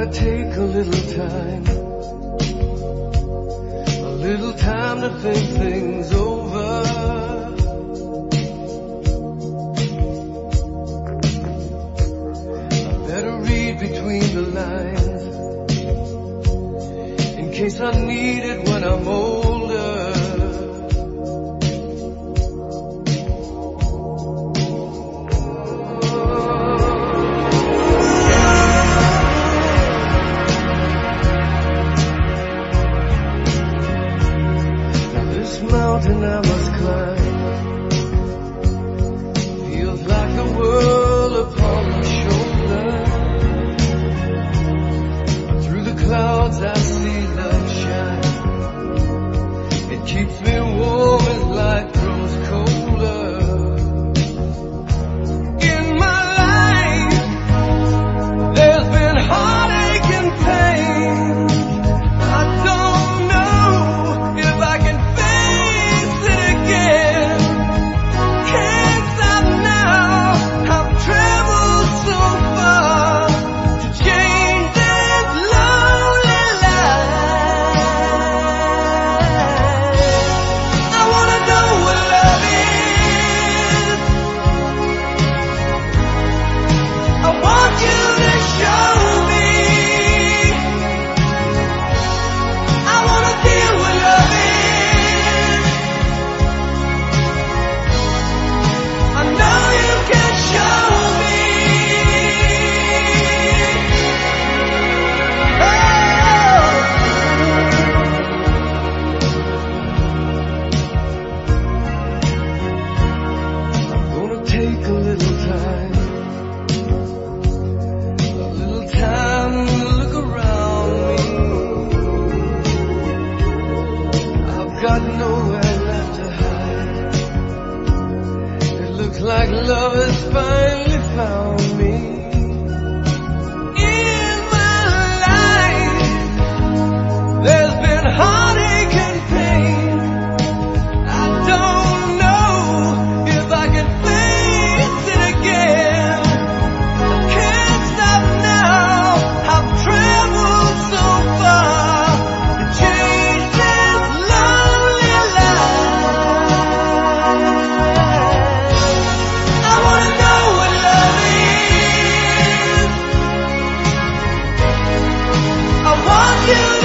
gotta take a little time to think things over. I better read between the lines in case I need it when I'm older. Mountain I must climb feels like the world upon my shoulder. Through the clouds I see love shine. It keeps me warm as life grows colder. In my life there's been heartache and pain. I don't know if I can take a little time to look around me. I've got nowhere left to hide. It looks like love has finally found me. In my life, there's been heartache and pain. I don't know if I can face it again. I can't stop now. I've traveled so far to change this lonely life. I wanna know what love is. I want you